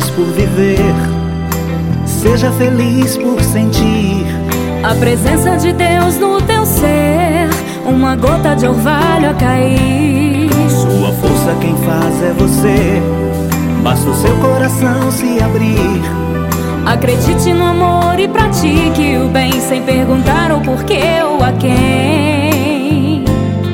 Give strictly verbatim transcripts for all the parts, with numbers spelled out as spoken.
feliz por viver, seja feliz por sentir a presença de Deus no teu ser, uma gota de orvalho a cair. Sua força quem faz é você, basta o seu coração se abrir. Acredite no amor e pratique o bem, sem perguntar o porquê ou a quem.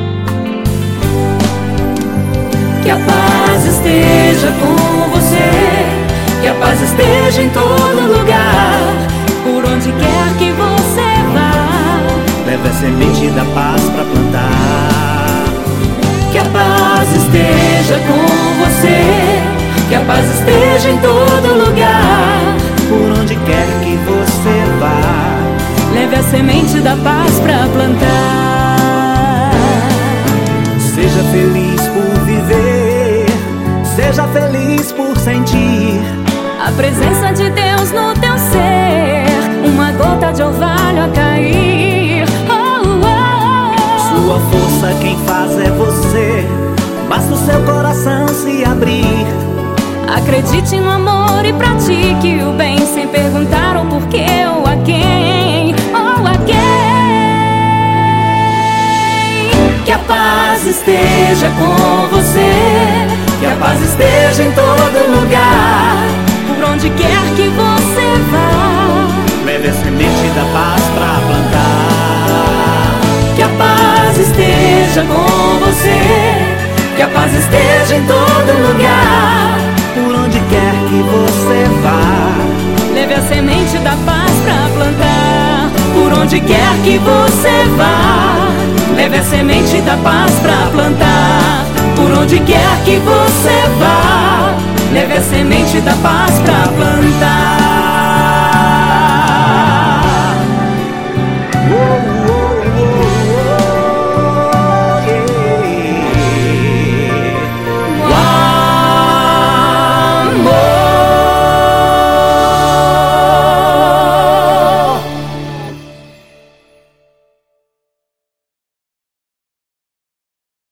Que a paz esteja com você, que a paz esteja em todo lugar, por onde quer que você vá. Leve a semente da paz pra plantar. Que a paz esteja com você, que a paz esteja em todo lugar, por onde quer que você vá. Leve a semente da paz pra plantar. Seja feliz por viver, seja feliz por sentir a presença de Deus no teu ser, uma gota de orvalho a cair. Oh, oh, oh. Sua força quem faz é você, basta o seu coração se abrir. Acredite no amor e pratique o bem, sem perguntar o porquê ou a quem, ou a quem. Que a paz esteja com você, que a paz esteja em todo lugar, por onde quer que você vá. Leve a semente da paz pra plantar. Que a paz esteja com você, que a paz esteja em todo lugar, por onde quer que você vá. Leve a semente da paz pra plantar. Por onde quer que você vá, leve a semente da paz pra plantar. Por onde quer que você vá, leve a semente da paz pra plantar.